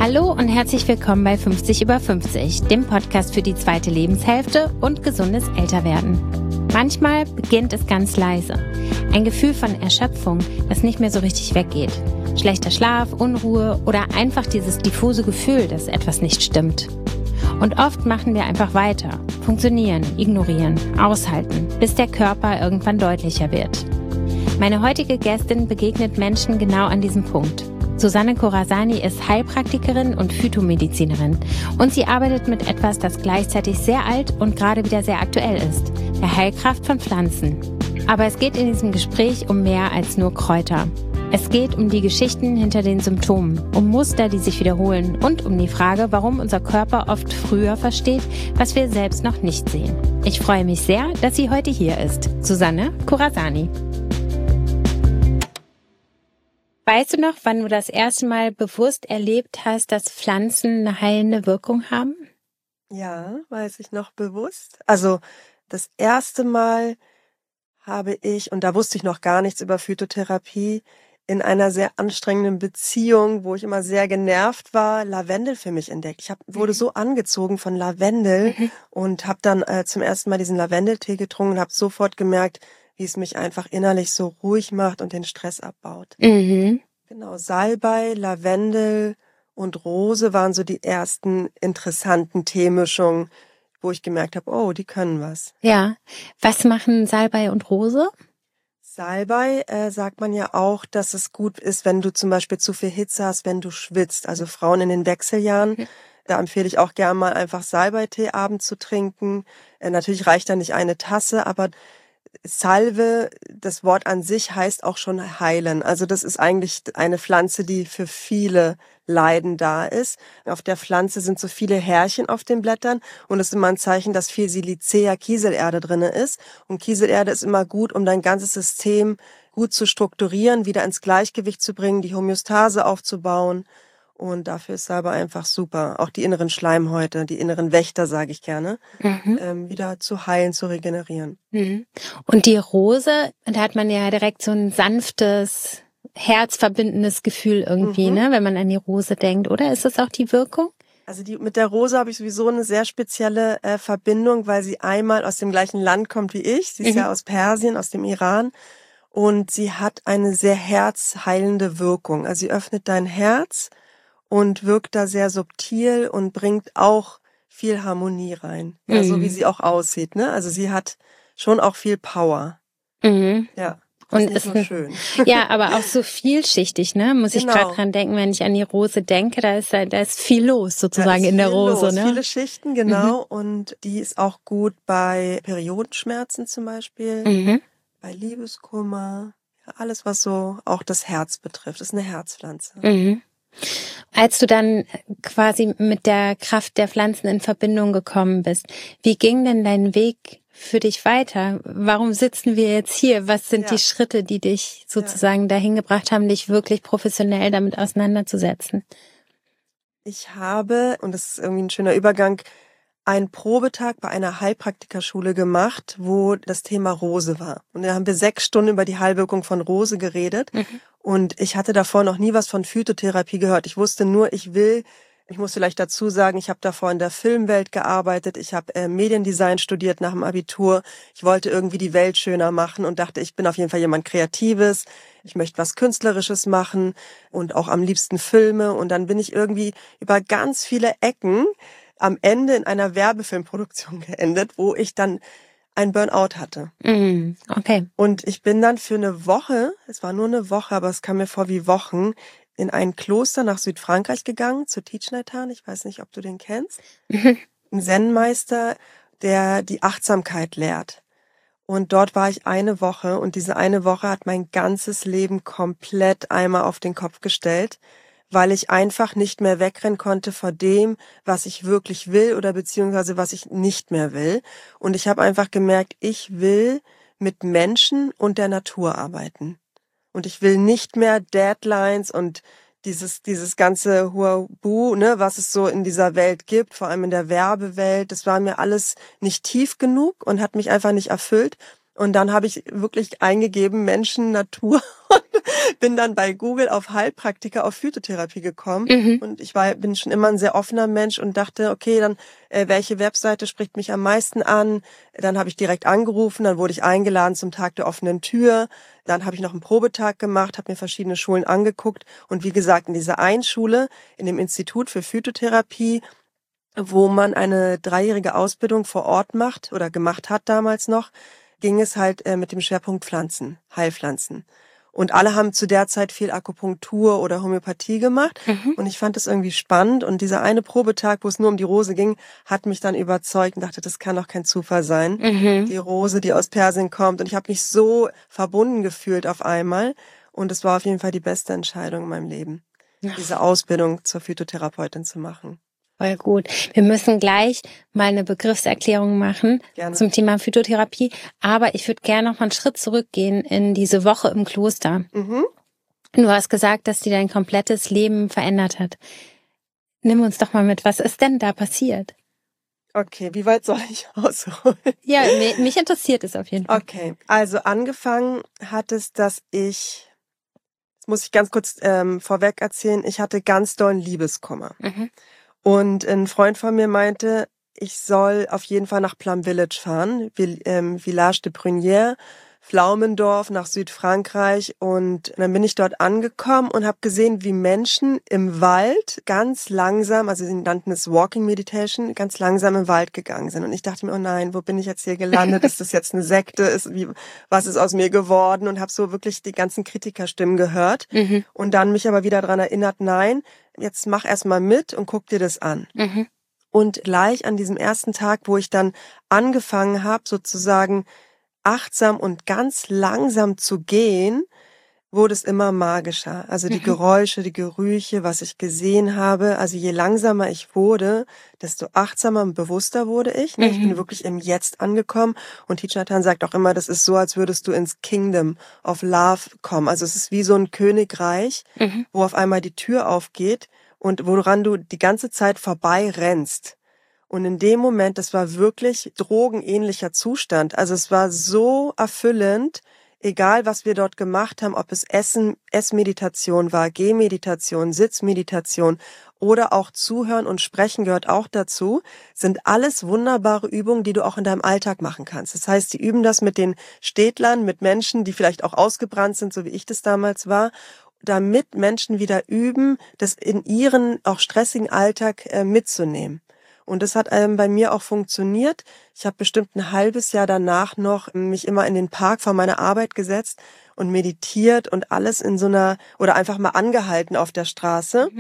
Hallo und herzlich willkommen bei 50 über 50, dem Podcast für die zweite Lebenshälfte und gesundes Älterwerden. Manchmal beginnt es ganz leise. Ein Gefühl von Erschöpfung, das nicht mehr so richtig weggeht. Schlechter Schlaf, Unruhe oder einfach dieses diffuse Gefühl, dass etwas nicht stimmt. Und oft machen wir einfach weiter, funktionieren, ignorieren, aushalten, bis der Körper irgendwann deutlicher wird. Meine heutige Gästin begegnet Menschen genau an diesem Punkt. Susanne Corazani ist Heilpraktikerin und Phytomedizinerin und sie arbeitet mit etwas, das gleichzeitig sehr alt und gerade wieder sehr aktuell ist, der Heilkraft von Pflanzen. Aber es geht in diesem Gespräch um mehr als nur Kräuter. Es geht um die Geschichten hinter den Symptomen, um Muster, die sich wiederholen und um die Frage, warum unser Körper oft früher versteht, was wir selbst noch nicht sehen. Ich freue mich sehr, dass sie heute hier ist. Susanne Corazani. Weißt du noch, wann du das erste Mal bewusst erlebt hast, dass Pflanzen eine heilende Wirkung haben? Ja, weiß ich noch bewusst. Also das erste Mal habe ich, und da wusste ich noch gar nichts über Phytotherapie, in einer sehr anstrengenden Beziehung, wo ich immer sehr genervt war, Lavendel für mich entdeckt. Ich wurde so angezogen von Lavendel und habe dann zum ersten Mal diesen Lavendeltee getrunken und habe sofort gemerkt, wie es mich einfach innerlich so ruhig macht und den Stress abbaut. Genau, Salbei, Lavendel und Rose waren so die ersten interessanten Teemischungen, wo ich gemerkt habe, oh, die können was. Ja, was machen Salbei und Rose? Salbei sagt man ja auch, dass es gut ist, wenn du zum Beispiel zu viel Hitze hast, wenn du schwitzt. Also Frauen in den Wechseljahren, da empfehle ich auch gerne mal einfach Salbeitee abends zu trinken. Natürlich reicht da nicht eine Tasse, aber Salve, das Wort an sich heißt auch schon heilen. Also das ist eigentlich eine Pflanze, die für viele Leiden da ist. Auf der Pflanze sind so viele Härchen auf den Blättern und das ist immer ein Zeichen, dass viel Silicea, Kieselerde drinne ist. Und Kieselerde ist immer gut, um dein ganzes System gut zu strukturieren, wieder ins Gleichgewicht zu bringen, die Homöostase aufzubauen. Und dafür ist Salbei einfach super. Auch die inneren Schleimhäute, die inneren Wächter, sage ich gerne, wieder zu heilen, zu regenerieren. Und die Rose, da hat man ja direkt so ein sanftes, herzverbindendes Gefühl irgendwie, ne, wenn man an die Rose denkt. Oder ist das auch die Wirkung? Also mit der Rose habe ich sowieso eine sehr spezielle Verbindung, weil sie einmal aus dem gleichen Land kommt wie ich. Sie ist ja aus Persien, aus dem Iran. Und sie hat eine sehr herzheilende Wirkung. Also sie öffnet dein Herz und wirkt da sehr subtil und bringt auch viel Harmonie rein. Ja, so wie sie auch aussieht, ne? Also sie hat schon auch viel Power. Ja. Und ist nur schön. Ja, aber auch so vielschichtig, ne? Muss ich gerade dran denken, wenn ich an die Rose denke, da ist viel los sozusagen in der Rose, ne? Viele Schichten, genau. Und die ist auch gut bei Periodenschmerzen zum Beispiel, bei Liebeskummer, ja, alles was so auch das Herz betrifft. Das ist eine Herzpflanze. Als du dann quasi mit der Kraft der Pflanzen in Verbindung gekommen bist, wie ging denn dein Weg für dich weiter? Warum sitzen wir jetzt hier? Was sind die Schritte, die dich sozusagen dahin gebracht haben, dich wirklich professionell damit auseinanderzusetzen? Ich habe, und das ist irgendwie ein schöner Übergang, einen Probetag bei einer Heilpraktikerschule gemacht, wo das Thema Rose war. Und da haben wir 6 Stunden über die Heilwirkung von Rose geredet. Und ich hatte davor noch nie was von Phytotherapie gehört. Ich wusste nur, ich muss vielleicht dazu sagen, ich habe davor in der Filmwelt gearbeitet. Ich habe Mediendesign studiert nach dem Abitur. Ich wollte irgendwie die Welt schöner machen und dachte, ich bin auf jeden Fall jemand Kreatives. Ich möchte was Künstlerisches machen und auch am liebsten Filme. Und dann bin ich irgendwie über ganz viele Ecken am Ende in einer Werbefilmproduktion geendet, wo ich dann ein Burnout hatte. Okay. Und ich bin dann für eine Woche, es war nur eine Woche, aber es kam mir vor wie Wochen, in ein Kloster nach Südfrankreich gegangen, zu Thich Nhat Hanh. Ich weiß nicht, ob du den kennst. Ein Zen-Meister, der die Achtsamkeit lehrt. Und dort war ich eine Woche und diese eine Woche hat mein ganzes Leben komplett einmal auf den Kopf gestellt, weil ich einfach nicht mehr wegrennen konnte vor dem, was ich wirklich will oder beziehungsweise was ich nicht mehr will. Und ich habe einfach gemerkt, ich will mit Menschen und der Natur arbeiten. Und ich will nicht mehr Deadlines und dieses ganze Huabu, ne, was es so in dieser Welt gibt, vor allem in der Werbewelt. Das war mir alles nicht tief genug und hat mich einfach nicht erfüllt. Und dann habe ich wirklich eingegeben, Menschen, Natur und bin dann bei Google auf Heilpraktiker auf Phytotherapie gekommen und bin schon immer ein sehr offener Mensch und dachte, okay, dann welche Webseite spricht mich am meisten an? Dann habe ich direkt angerufen, dann wurde ich eingeladen zum Tag der offenen Tür. Dann habe ich noch einen Probetag gemacht, habe mir verschiedene Schulen angeguckt und wie gesagt, in dieser einen Schule, in dem Institut für Phytotherapie, wo man eine 3-jährige Ausbildung vor Ort macht oder gemacht hat damals noch, ging es halt mit dem Schwerpunkt Pflanzen, Heilpflanzen. Und alle haben zu der Zeit viel Akupunktur oder Homöopathie gemacht. Und ich fand das irgendwie spannend. Und dieser eine Probetag, wo es nur um die Rose ging, hat mich dann überzeugt und dachte, das kann doch kein Zufall sein. Die Rose, die aus Persien kommt. Und ich habe mich so verbunden gefühlt auf einmal. Und es war auf jeden Fall die beste Entscheidung in meinem Leben, diese Ausbildung zur Phytotherapeutin zu machen. Voll gut. Wir müssen gleich mal eine Begriffserklärung machen zum Thema Phytotherapie. Aber ich würde gerne noch mal einen Schritt zurückgehen in diese Woche im Kloster. Du hast gesagt, dass die dein komplettes Leben verändert hat. Nimm uns doch mal mit, was ist denn da passiert? Okay, wie weit soll ich ausholen? Ja, mich interessiert es auf jeden Fall. Okay, also angefangen hat es, dass das muss ich ganz kurz vorweg erzählen, ich hatte ganz dollen Liebeskummer. Und ein Freund von mir meinte, ich soll auf jeden Fall nach Plum Village fahren, Village de Prunières, Pflaumendorf nach Südfrankreich. Und dann bin ich dort angekommen und habe gesehen, wie Menschen im Wald ganz langsam, also sie nannten es Walking Meditation, ganz langsam im Wald gegangen sind. Und ich dachte mir, oh nein, wo bin ich jetzt hier gelandet? Ist das jetzt eine Sekte? Was ist aus mir geworden? Und habe so wirklich die ganzen Kritikerstimmen gehört. Und dann mich aber wieder daran erinnert, nein, jetzt mach erst mal mit und guck dir das an. Und gleich an diesem ersten Tag, wo ich dann angefangen habe, sozusagen achtsam und ganz langsam zu gehen, wurde es immer magischer. Also die Geräusche, die Gerüche, was ich gesehen habe. Also je langsamer ich wurde, desto achtsamer und bewusster wurde ich. Ich bin wirklich im Jetzt angekommen. Und Thich Nhat Hanh sagt auch immer, das ist so, als würdest du ins Kingdom of Love kommen. Also es ist wie so ein Königreich, wo auf einmal die Tür aufgeht und woran du die ganze Zeit vorbei rennst. Und in dem Moment, das war wirklich drogenähnlicher Zustand. Also es war so erfüllend, egal was wir dort gemacht haben, ob es Essmeditation war, Gehmeditation, Sitzmeditation oder auch Zuhören und Sprechen gehört auch dazu, sind alles wunderbare Übungen, die du auch in deinem Alltag machen kannst. Das heißt, die üben das mit den Städtlern, mit Menschen, die vielleicht auch ausgebrannt sind, so wie ich das damals war, damit Menschen wieder üben, das in ihren auch stressigen Alltag mitzunehmen. Und das hat bei mir auch funktioniert. Ich habe bestimmt ein halbes Jahr danach noch mich immer in den Park vor meiner Arbeit gesetzt und meditiert und alles oder einfach mal angehalten auf der Straße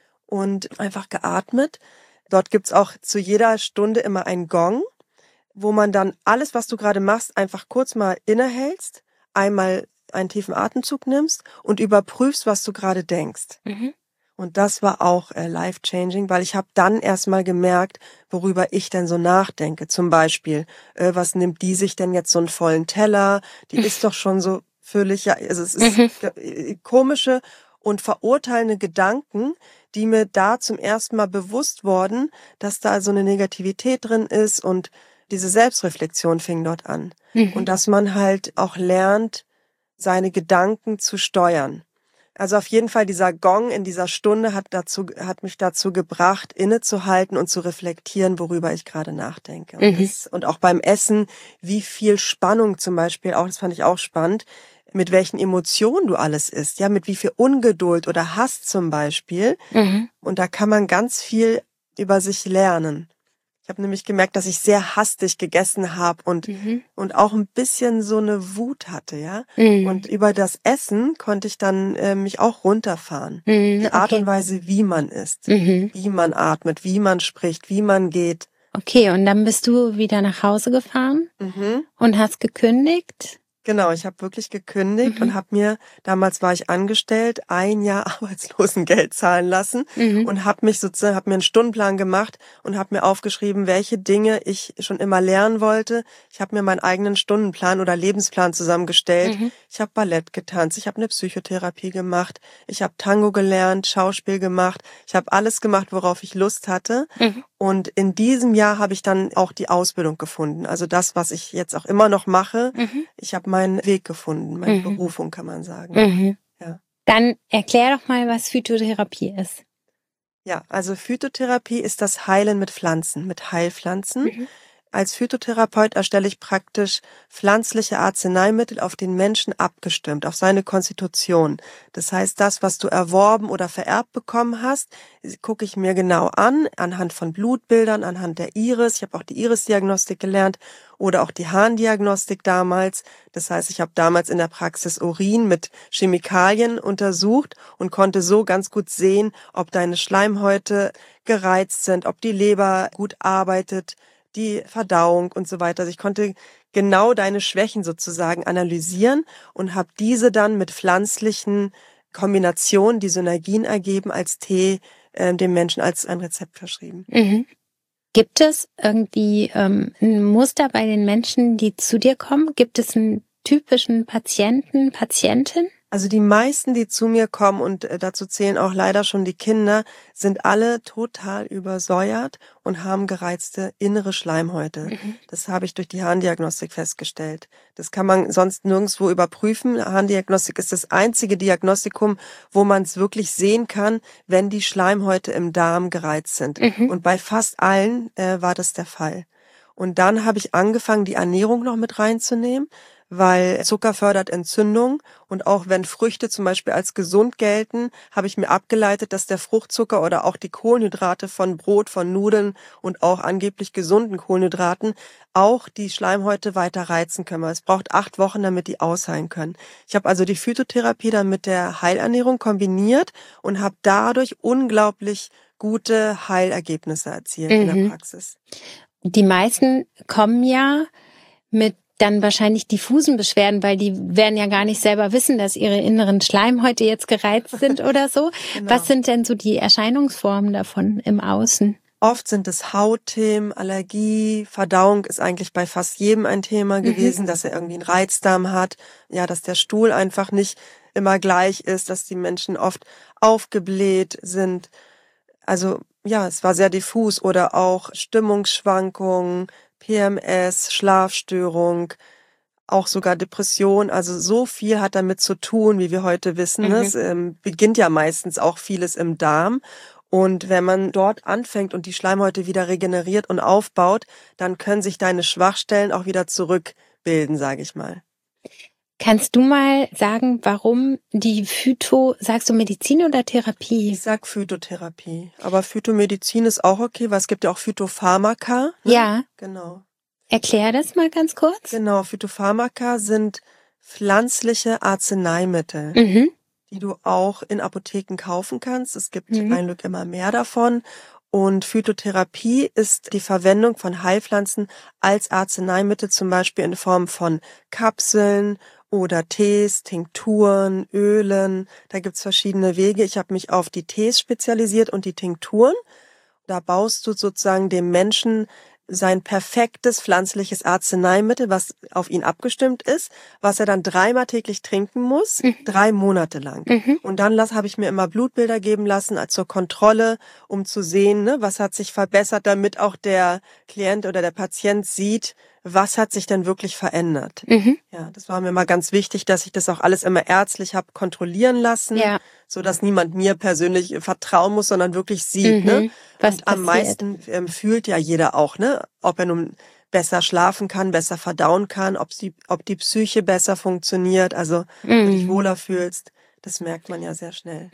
und einfach geatmet. Dort gibt's auch zu jeder Stunde immer einen Gong, wo man dann alles, was du gerade machst, einfach kurz mal innehältst, einmal einen tiefen Atemzug nimmst und überprüfst, was du gerade denkst. Und das war auch life-changing, weil ich habe dann erstmal gemerkt, worüber ich denn so nachdenke. Zum Beispiel, was nimmt die sich denn jetzt so einen vollen Teller? Die ist doch schon so völlig, ja, also es ist komische und verurteilende Gedanken, die mir da zum ersten Mal bewusst wurden, dass da so eine Negativität drin ist und diese Selbstreflexion fing dort an. Und dass man halt auch lernt, seine Gedanken zu steuern. Also auf jeden Fall dieser Gong in dieser Stunde hat mich dazu gebracht, innezuhalten und zu reflektieren, worüber ich gerade nachdenke. Und auch beim Essen, wie viel Spannung zum Beispiel, auch das fand ich auch spannend, mit welchen Emotionen du alles isst, ja, mit wie viel Ungeduld oder Hass zum Beispiel. Und da kann man ganz viel über sich lernen. Ich habe nämlich gemerkt, dass ich sehr hastig gegessen habe und auch ein bisschen so eine Wut hatte, ja. Und über das Essen konnte ich dann mich auch runterfahren. Die Art und Weise, wie man isst, wie man atmet, wie man spricht, wie man geht. Okay, und dann bist du wieder nach Hause gefahren und hast gekündigt? Genau, ich habe wirklich gekündigt und habe mir, damals war ich angestellt, 1 Jahr Arbeitslosengeld zahlen lassen und habe mir einen Stundenplan gemacht und habe mir aufgeschrieben, welche Dinge ich schon immer lernen wollte. Ich habe mir meinen eigenen Stundenplan oder Lebensplan zusammengestellt. Ich habe Ballett getanzt, ich habe eine Psychotherapie gemacht, ich habe Tango gelernt, Schauspiel gemacht. Ich habe alles gemacht, worauf ich Lust hatte. Und in diesem Jahr habe ich dann auch die Ausbildung gefunden. Also das, was ich jetzt auch immer noch mache. Ich habe meinen Weg gefunden, meine Berufung, kann man sagen. Ja. Dann erklär doch mal, was Phytotherapie ist. Ja, also Phytotherapie ist das Heilen mit Pflanzen, mit Heilpflanzen. Mhm. Als Phytotherapeut erstelle ich praktisch pflanzliche Arzneimittel auf den Menschen abgestimmt, auf seine Konstitution. Das heißt, das, was du erworben oder vererbt bekommen hast, gucke ich mir genau an, anhand von Blutbildern, anhand der Iris. Ich habe auch die Iris-Diagnostik gelernt oder auch die Harndiagnostik damals. Das heißt, ich habe damals in der Praxis Urin mit Chemikalien untersucht und konnte so ganz gut sehen, ob deine Schleimhäute gereizt sind, ob die Leber gut arbeitet, die Verdauung und so weiter. Also ich konnte genau deine Schwächen sozusagen analysieren und habe diese dann mit pflanzlichen Kombinationen, die Synergien ergeben, als Tee dem Menschen als ein Rezept verschrieben. Mhm. Gibt es irgendwie ein Muster bei den Menschen, die zu dir kommen? Gibt es einen typischen Patienten, Patientin? Also die meisten, die zu mir kommen, und dazu zählen auch leider schon die Kinder, sind alle total übersäuert und haben gereizte innere Schleimhäute. Mhm. Das habe ich durch die Harndiagnostik festgestellt. Das kann man sonst nirgendwo überprüfen. Harndiagnostik ist das einzige Diagnostikum, wo man es wirklich sehen kann, wenn die Schleimhäute im Darm gereizt sind. Mhm. Und bei fast allen war das der Fall. Und dann habe ich angefangen, die Ernährung noch mit reinzunehmen, weil Zucker fördert Entzündung, und auch wenn Früchte zum Beispiel als gesund gelten, habe ich mir abgeleitet, dass der Fruchtzucker oder auch die Kohlenhydrate von Brot, von Nudeln und auch angeblich gesunden Kohlenhydraten auch die Schleimhäute weiter reizen können. Es braucht 8 Wochen, damit die ausheilen können. Ich habe also die Phytotherapie dann mit der Heilernährung kombiniert und habe dadurch unglaublich gute Heilergebnisse erzielt in der Praxis. Die meisten kommen ja mit dann wahrscheinlich diffusen Beschwerden, weil die werden ja gar nicht selber wissen, dass ihre inneren Schleimhäute jetzt gereizt sind oder so. Genau. Was sind denn so die Erscheinungsformen davon im Außen? Oft sind es Hautthemen, Allergie, Verdauung ist eigentlich bei fast jedem ein Thema gewesen, dass er irgendwie einen Reizdarm hat, ja, dass der Stuhl einfach nicht immer gleich ist, dass die Menschen oft aufgebläht sind. Also ja, es war sehr diffus, oder auch Stimmungsschwankungen, PMS, Schlafstörung, auch sogar Depression. Also so viel hat damit zu tun, wie wir heute wissen. Es beginnt ja meistens auch vieles im Darm. Und wenn man dort anfängt und die Schleimhäute wieder regeneriert und aufbaut, dann können sich deine Schwachstellen auch wieder zurückbilden, sage ich mal. Kannst du mal sagen, warum die sagst du Medizin oder Therapie? Ich sag Phytotherapie, aber Phytomedizin ist auch okay, weil es gibt ja auch Phytopharmaka. Ne? Ja. Genau. Erklär das mal ganz kurz. Genau, Phytopharmaka sind pflanzliche Arzneimittel, die du auch in Apotheken kaufen kannst. Es gibt ein Glück immer mehr davon. Und Phytotherapie ist die Verwendung von Heilpflanzen als Arzneimittel, zum Beispiel in Form von Kapseln oder Tees, Tinkturen, Ölen. Da gibt's verschiedene Wege. Ich habe mich auf die Tees spezialisiert und die Tinkturen. Da baust du sozusagen dem Menschen sein perfektes pflanzliches Arzneimittel, was auf ihn abgestimmt ist, was er dann 3-mal täglich trinken muss, 3 Monate lang. Und dann habe ich mir immer Blutbilder geben lassen zur Kontrolle, um zu sehen, ne, was hat sich verbessert, damit auch der Klient oder der Patient sieht, was hat sich denn wirklich verändert. Ja, das war mir immer ganz wichtig, dass ich das auch alles immer ärztlich habe kontrollieren lassen, so dass niemand mir persönlich vertrauen muss, sondern wirklich sieht, ne? Was und am meisten fühlt ja jeder auch, ne? Ob er nun besser schlafen kann, besser verdauen kann, ob die Psyche besser funktioniert, also du dich wohler fühlst. Das merkt man ja sehr schnell.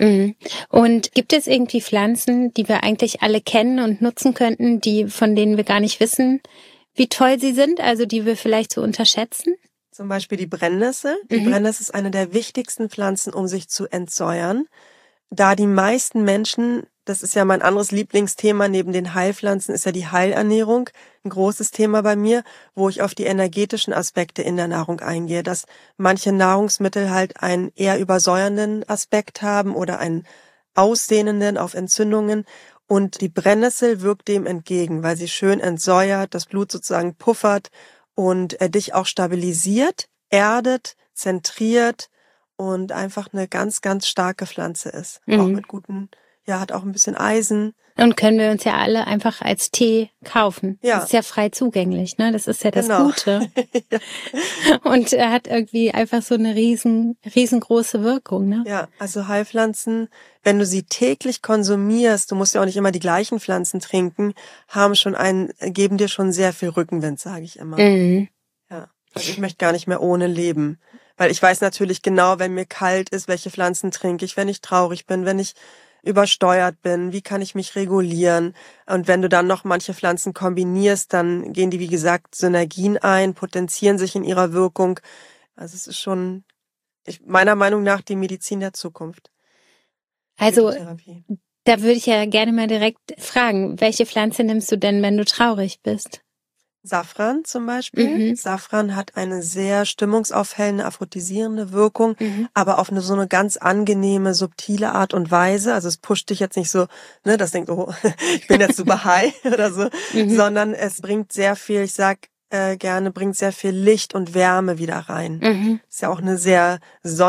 Und gibt es irgendwie Pflanzen, die wir eigentlich alle kennen und nutzen könnten, von denen wir gar nicht wissen, wie toll sie sind, also die wir vielleicht so unterschätzen? Zum Beispiel die Brennnessel. Die Brennnessel ist eine der wichtigsten Pflanzen, um sich zu entsäuern. Da die meisten Menschen, das ist ja mein anderes Lieblingsthema neben den Heilpflanzen, ist ja die Heilernährung, ein großes Thema bei mir, wo ich auf die energetischen Aspekte in der Nahrung eingehe, dass manche Nahrungsmittel halt einen eher übersäuernden Aspekt haben oder einen ausdehnenden auf Entzündungen. Und die Brennnessel wirkt dem entgegen, weil sie schön entsäuert, das Blut sozusagen puffert und dich auch stabilisiert, erdet, zentriert und einfach eine ganz, ganz starke Pflanze ist. Auch mit guten Ja, hat auch ein bisschen Eisen. Und können wir uns ja alle einfach als Tee kaufen. Ja. Das ist ja frei zugänglich, ne? Das ist ja das Genau. Gute. Ja. Und er hat irgendwie einfach so eine riesengroße Wirkung, ne? Ja, also Heilpflanzen, wenn du sie täglich konsumierst, du musst ja auch nicht immer die gleichen Pflanzen trinken, geben dir schon sehr viel Rückenwind, sage ich immer. Mhm. Ja. Also ich möchte gar nicht mehr ohne leben. Weil ich weiß natürlich genau, wenn mir kalt ist, welche Pflanzen trinke ich, wenn ich traurig bin, wenn ich übersteuert bin, wie kann ich mich regulieren? Und wenn du dann noch manche Pflanzen kombinierst, dann gehen die, wie gesagt, Synergien ein, potenzieren sich in ihrer Wirkung. Also es ist schon, meiner Meinung nach, die Medizin der Zukunft. Also, Phytotherapie. da würde ich ja gerne mal direkt fragen, welche Pflanze nimmst du denn, wenn du traurig bist? Safran zum Beispiel. Mhm. Safran hat eine sehr stimmungsaufhellende, aphrodisierende Wirkung, Mhm. aber auf so eine ganz angenehme, subtile Art und Weise. Also es pusht dich jetzt nicht so, ne, das denkt, oh, ich bin jetzt super high oder so, sondern es bringt sehr viel, ich sag gerne, bringt sehr viel Licht und Wärme wieder rein. Mhm. Ist ja auch eine sehr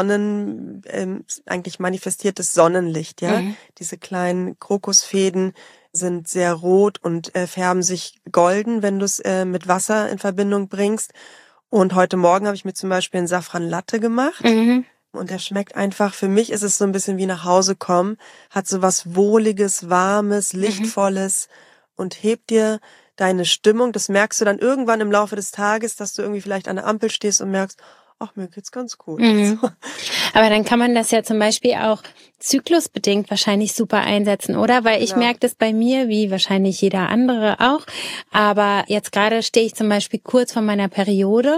eigentlich manifestiertes Sonnenlicht, ja. Mhm. Diese kleinen Krokusfäden sind sehr rot und färben sich golden, wenn du es mit Wasser in Verbindung bringst. Und heute Morgen habe ich mir zum Beispiel einen Safran Latte gemacht. Mhm. Und der schmeckt einfach, für mich ist es so ein bisschen wie nach Hause kommen, hat so was Wohliges, Warmes, Lichtvolles und hebt dir deine Stimmung. Das merkst du dann irgendwann im Laufe des Tages, dass du irgendwie vielleicht an der Ampel stehst und merkst, ach, mir geht's ganz gut. Mhm. So. Aber dann kann man das ja zum Beispiel auch zyklusbedingt wahrscheinlich super einsetzen, oder? Weil ich Genau. merke das bei mir, wie wahrscheinlich jeder andere auch. Aber jetzt gerade stehe ich zum Beispiel kurz vor meiner Periode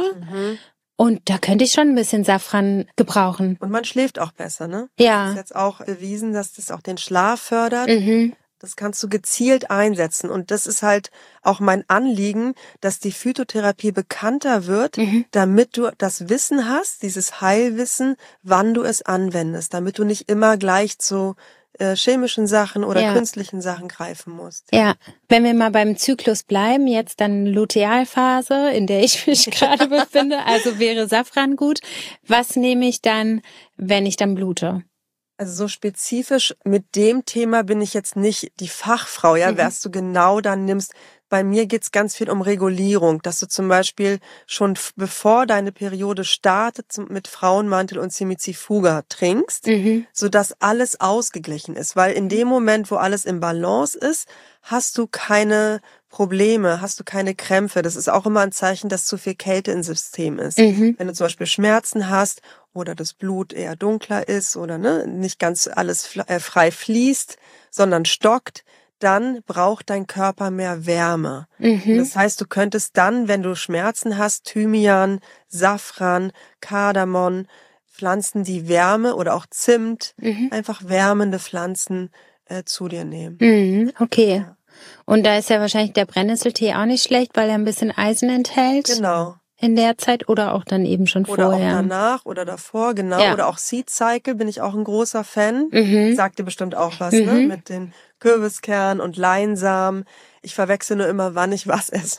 und da könnte ich schon ein bisschen Safran gebrauchen. Und man schläft auch besser, ne? Ja. Das ist jetzt auch bewiesen, dass das auch den Schlaf fördert. Mhm. Das kannst du gezielt einsetzen. Und das ist halt auch mein Anliegen, dass die Phytotherapie bekannter wird, damit du das Wissen hast, dieses Heilwissen, wann du es anwendest, damit du nicht immer gleich zu chemischen Sachen oder künstlichen Sachen greifen musst. Ja, wenn wir mal beim Zyklus bleiben, jetzt dann Lutealphase, in der ich mich gerade befinde, also wäre Safran gut. Was nehme ich dann, wenn ich dann blute? Also so spezifisch mit dem Thema bin ich jetzt nicht die Fachfrau, ja, was du genau dann nimmst. Bei mir geht's ganz viel um Regulierung, dass du zum Beispiel schon bevor deine Periode startet mit Frauenmantel und Simizifuga trinkst, sodass alles ausgeglichen ist. Weil in dem Moment, wo alles im Balance ist, hast du keine Probleme, hast du keine Krämpfe. Das ist auch immer ein Zeichen, dass zu viel Kälte im System ist. Wenn du zum Beispiel Schmerzen hast oder das Blut eher dunkler ist oder nicht ganz alles frei fließt, sondern stockt, dann braucht dein Körper mehr Wärme. Das heißt, du könntest dann, wenn du Schmerzen hast, Thymian, Safran, Kardamom, Pflanzen, die Wärme oder auch Zimt, einfach wärmende Pflanzen zu dir nehmen. Okay. Ja. Und da ist ja wahrscheinlich der Brennnesseltee auch nicht schlecht, weil er ein bisschen Eisen enthält. Genau. In der Zeit oder auch dann eben schon Oder vorher. auch danach oder davor, genau. Ja. Oder auch Seed Cycle bin ich auch ein großer Fan. Sagt dir bestimmt auch was, ne? Mit den Kürbiskern und Leinsamen. Ich verwechsel nur immer, wann ich was esse.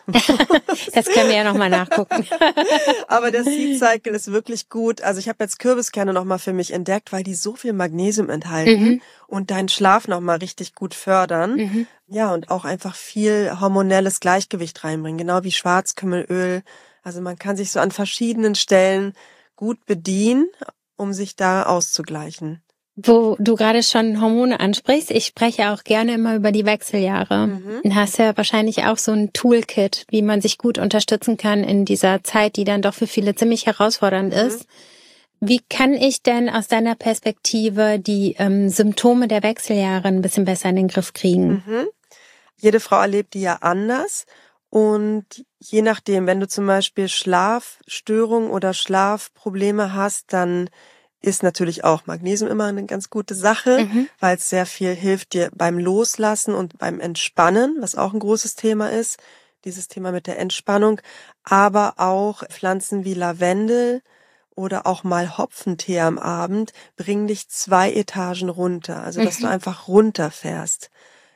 Das können wir ja nochmal nachgucken. Aber der Seed Cycle ist wirklich gut. Also ich habe jetzt Kürbiskerne nochmal für mich entdeckt, weil die so viel Magnesium enthalten und deinen Schlaf nochmal richtig gut fördern. Ja, und auch einfach viel hormonelles Gleichgewicht reinbringen, genau wie Schwarzkümmelöl. Also man kann sich so an verschiedenen Stellen gut bedienen, um sich da auszugleichen. Wo du gerade schon Hormone ansprichst, ich spreche auch gerne immer über die Wechseljahre. Du hast ja wahrscheinlich auch so ein Toolkit, wie man sich gut unterstützen kann in dieser Zeit, die dann doch für viele ziemlich herausfordernd ist. Wie kann ich denn aus deiner Perspektive die Symptome der Wechseljahre ein bisschen besser in den Griff kriegen? Jede Frau erlebt die ja anders. Und je nachdem, wenn du zum Beispiel Schlafstörungen oder Schlafprobleme hast, dann ist natürlich auch Magnesium immer eine ganz gute Sache, weil es sehr viel hilft dir beim Loslassen und beim Entspannen, was auch ein großes Thema ist, dieses Thema mit der Entspannung, aber auch Pflanzen wie Lavendel oder auch mal Hopfentee am Abend bringen dich 2 Etagen runter, also dass du einfach runterfährst.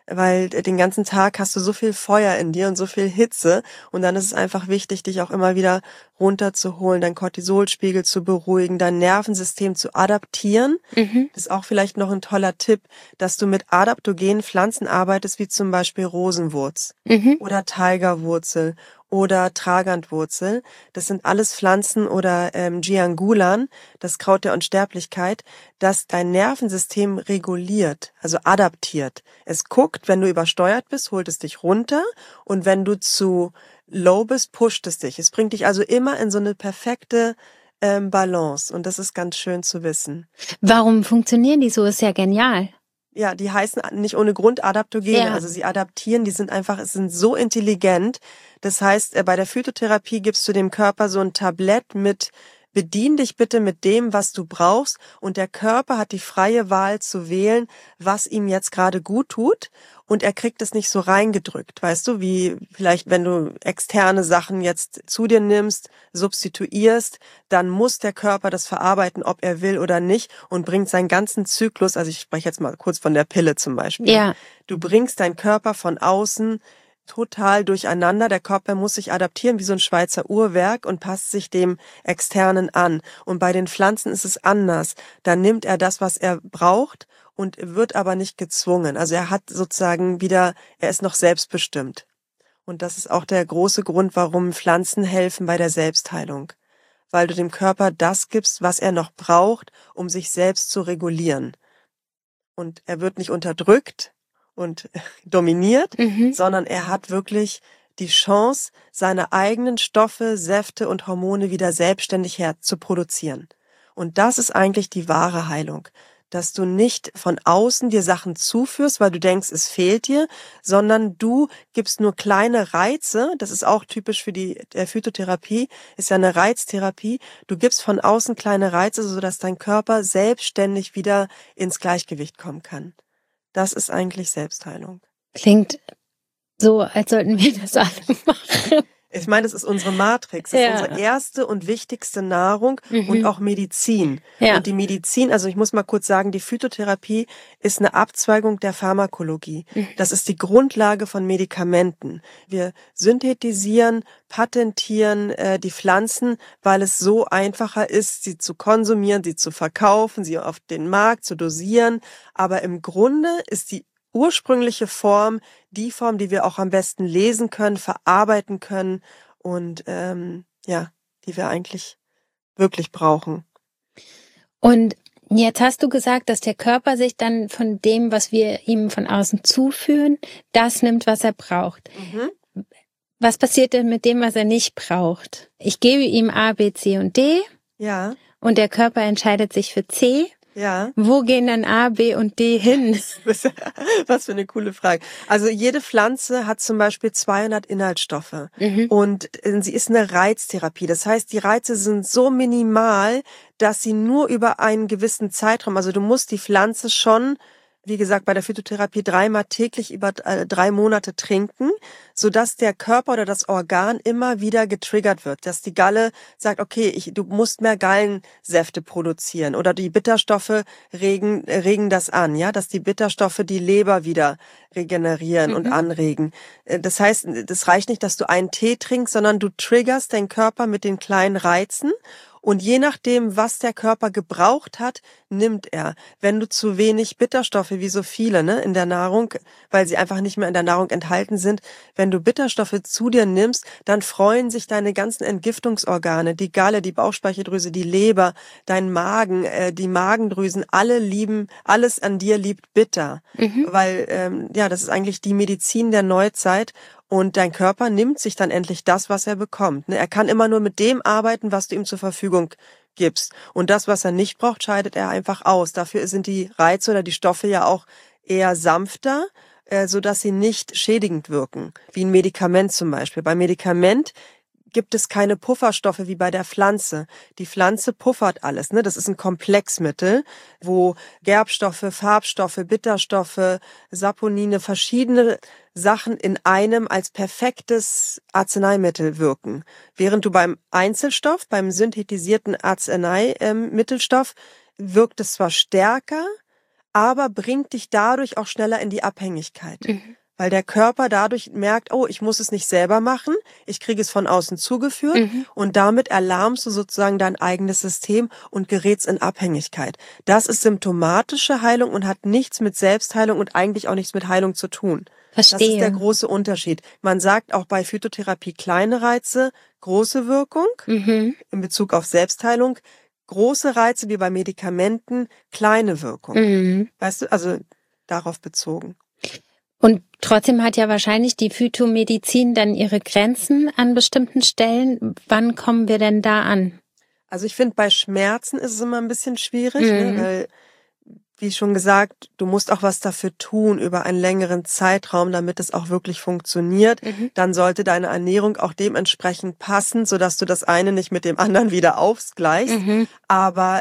weil den ganzen Tag hast du so viel Feuer in dir und so viel Hitze und dann ist es einfach wichtig, dich auch immer wieder runterzuholen, deinen Cortisolspiegel zu beruhigen, dein Nervensystem zu adaptieren. Das ist auch vielleicht noch ein toller Tipp, dass du mit adaptogenen Pflanzen arbeitest, wie zum Beispiel Rosenwurz oder Tigerwurzel oder Tragantwurzel. Das sind alles Pflanzen oder Jiangulan, das Kraut der Unsterblichkeit, das dein Nervensystem reguliert, also adaptiert. Es guckt, wenn du übersteuert bist, holt es dich runter und wenn du zu low bist, pusht es dich. Es bringt dich also immer in so eine perfekte Balance und das ist ganz schön zu wissen. Warum funktionieren die so? Ist ja genial. Ja, die heißen nicht ohne Grund Adaptogene. Ja. Also sie adaptieren, sind so intelligent. Das heißt, bei der Phytotherapie gibst du dem Körper so ein Tablett mit, bedien dich bitte mit dem, was du brauchst. Und der Körper hat die freie Wahl zu wählen, was ihm jetzt gerade gut tut. Und er kriegt es nicht so reingedrückt, weißt du, wie vielleicht, wenn du externe Sachen jetzt zu dir nimmst, substituierst, dann muss der Körper das verarbeiten, ob er will oder nicht und bringt seinen ganzen Zyklus, also ich spreche jetzt mal kurz von der Pille zum Beispiel. Ja. Du bringst deinen Körper von außen total durcheinander. Der Körper muss sich adaptieren wie so ein Schweizer Uhrwerk und passt sich dem Externen an. Und bei den Pflanzen ist es anders. Da nimmt er das, was er braucht und wird aber nicht gezwungen. Also er hat sozusagen er ist noch selbstbestimmt. Und das ist auch der große Grund, warum Pflanzen helfen bei der Selbstheilung. Weil du dem Körper das gibst, was er noch braucht, um sich selbst zu regulieren. Und er wird nicht unterdrückt und dominiert, sondern er hat wirklich die Chance, seine eigenen Stoffe, Säfte und Hormone wieder selbstständig herzuproduzieren. Und das ist eigentlich die wahre Heilung, dass du nicht von außen dir Sachen zuführst, weil du denkst, es fehlt dir, sondern du gibst nur kleine Reize, das ist auch typisch für die Phytotherapie, ist ja eine Reiztherapie, du gibst von außen kleine Reize, sodass dein Körper selbstständig wieder ins Gleichgewicht kommen kann. Das ist eigentlich Selbstheilung. Klingt so, als sollten wir das alle machen. Ich meine, das ist unsere Matrix. Das ist unsere erste und wichtigste Nahrung und auch Medizin. Ja. Und die Medizin, also ich muss mal kurz sagen, die Phytotherapie ist eine Abzweigung der Pharmakologie. Das ist die Grundlage von Medikamenten. Wir synthetisieren, patentieren die Pflanzen, weil es so einfacher ist, sie zu konsumieren, sie zu verkaufen, sie auf den Markt zu dosieren. Aber im Grunde ist die ursprüngliche Form, die Form, die wir auch am besten lesen können, verarbeiten können und die wir eigentlich wirklich brauchen. Und jetzt hast du gesagt, dass der Körper sich dann von dem, was wir ihm von außen zuführen, das nimmt, was er braucht. Was passiert denn mit dem, was er nicht braucht? Ich gebe ihm A, B, C und D. Ja. Und der Körper entscheidet sich für C. Ja. Wo gehen dann A, B und D hin? Was für eine coole Frage. Also jede Pflanze hat zum Beispiel 200 Inhaltsstoffe und sie ist eine Reiztherapie. Das heißt, die Reize sind so minimal, dass sie nur über einen gewissen Zeitraum, also du musst die Pflanze schon, wie gesagt, bei der Phytotherapie 3-mal täglich über 3 Monate trinken, sodass der Körper oder das Organ immer wieder getriggert wird, dass die Galle sagt, okay, du musst mehr Gallensäfte produzieren oder die Bitterstoffe regen das an, ja, dass die Bitterstoffe die Leber wieder regenerieren und anregen. Das heißt, das reicht nicht, dass du einen Tee trinkst, sondern du triggerst deinen Körper mit den kleinen Reizen. Und je nachdem, was der Körper gebraucht hat, nimmt er. Wenn du zu wenig Bitterstoffe, wie so viele in der Nahrung, weil sie einfach nicht mehr in der Nahrung enthalten sind, wenn du Bitterstoffe zu dir nimmst, dann freuen sich deine ganzen Entgiftungsorgane, die Galle, die Bauchspeicheldrüse, die Leber, dein Magen, die Magendrüsen, alles an dir liebt bitter. Weil, das ist eigentlich die Medizin der Neuzeit. Und dein Körper nimmt sich dann endlich das, was er bekommt. Er kann immer nur mit dem arbeiten, was du ihm zur Verfügung gibst. Und das, was er nicht braucht, scheidet er einfach aus. Dafür sind die Reize oder die Stoffe ja auch eher sanfter, sodass sie nicht schädigend wirken. Wie ein Medikament zum Beispiel. Beim Medikament gibt es keine Pufferstoffe wie bei der Pflanze. Die Pflanze puffert alles. Das ist ein Komplexmittel, wo Gerbstoffe, Farbstoffe, Bitterstoffe, Saponine, verschiedene Sachen in einem als perfektes Arzneimittel wirken. Während du beim Einzelstoff, beim synthetisierten Arzneimittelstoff, wirkt es zwar stärker, aber bringt dich dadurch auch schneller in die Abhängigkeit. Weil der Körper dadurch merkt, oh, ich muss es nicht selber machen, ich kriege es von außen zugeführt und damit erlahmst du sozusagen dein eigenes System und gerätst in Abhängigkeit. Das ist symptomatische Heilung und hat nichts mit Selbstheilung und eigentlich auch nichts mit Heilung zu tun. Verstehe. Das ist der große Unterschied. Man sagt auch bei Phytotherapie kleine Reize, große Wirkung in Bezug auf Selbstheilung, große Reize wie bei Medikamenten, kleine Wirkung. Weißt du, also darauf bezogen. Und trotzdem hat ja wahrscheinlich die Phytomedizin dann ihre Grenzen an bestimmten Stellen. Wann kommen wir denn da an? Also ich finde, bei Schmerzen ist es immer ein bisschen schwierig, ne? Weil, wie schon gesagt, du musst auch was dafür tun über einen längeren Zeitraum, damit es auch wirklich funktioniert. Dann sollte deine Ernährung auch dementsprechend passen, sodass du das eine nicht mit dem anderen wieder ausgleichst. Aber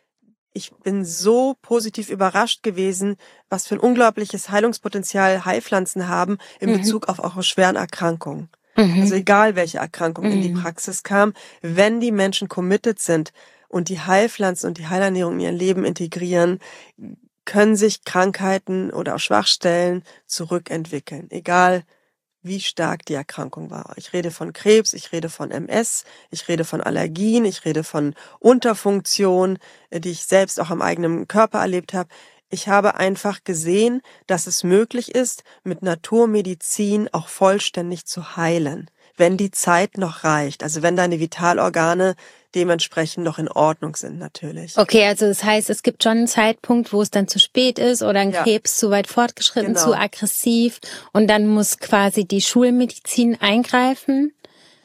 ich bin so positiv überrascht gewesen, was für ein unglaubliches Heilungspotenzial Heilpflanzen haben in Bezug auf eure schweren Erkrankungen. Also egal, welche Erkrankung in die Praxis kam, wenn die Menschen committed sind und die Heilpflanzen und die Heilernährung in ihr Leben integrieren, können sich Krankheiten oder auch Schwachstellen zurückentwickeln. Egal, wie stark die Erkrankung war. Ich rede von Krebs, ich rede von MS, ich rede von Allergien, ich rede von Unterfunktion, die ich selbst auch am eigenen Körper erlebt habe. Ich habe einfach gesehen, dass es möglich ist, mit Naturmedizin auch vollständig zu heilen, wenn die Zeit noch reicht. Also wenn deine Vitalorgane dementsprechend noch in Ordnung sind natürlich. Okay, also das heißt, es gibt schon einen Zeitpunkt, wo es dann zu spät ist oder ein Krebs zu weit fortgeschritten, zu aggressiv und dann muss quasi die Schulmedizin eingreifen.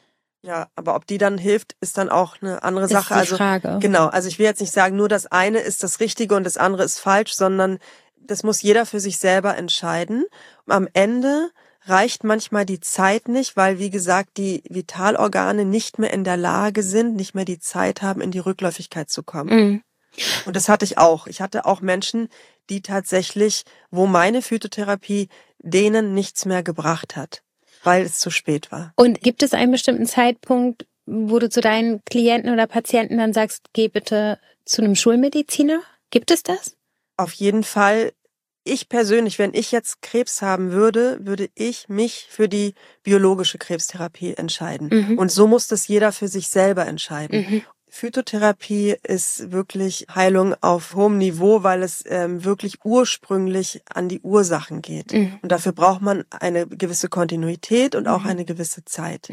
Ja, aber ob die dann hilft, ist dann auch eine andere Sache. Ist die Frage. Genau, also ich will jetzt nicht sagen, nur das eine ist das Richtige und das andere ist falsch, sondern das muss jeder für sich selber entscheiden. Am Ende reicht manchmal die Zeit nicht, weil, wie gesagt, die Vitalorgane nicht mehr in der Lage sind, nicht mehr die Zeit haben, in die Rückläufigkeit zu kommen. Und das hatte ich auch. Ich hatte auch Menschen, die tatsächlich, wo meine Phytotherapie denen nichts mehr gebracht hat, weil es zu spät war. Und gibt es einen bestimmten Zeitpunkt, wo du zu deinen Klienten oder Patienten dann sagst, geh bitte zu einem Schulmediziner? Gibt es das? Auf jeden Fall. Ich persönlich, wenn ich jetzt Krebs haben würde, würde ich mich für die biologische Krebstherapie entscheiden. Und so muss das jeder für sich selber entscheiden. Phytotherapie ist wirklich Heilung auf hohem Niveau, weil es wirklich ursprünglich an die Ursachen geht. Und dafür braucht man eine gewisse Kontinuität und auch eine gewisse Zeit.